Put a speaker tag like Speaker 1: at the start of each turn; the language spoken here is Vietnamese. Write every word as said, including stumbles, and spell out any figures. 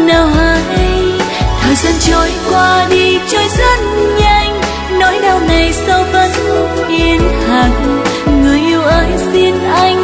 Speaker 1: nào hay. Thời gian trôi qua đi trôi rất nhanh, nỗi đau này sao vẫn yên hằng. Người yêu ơi xin anh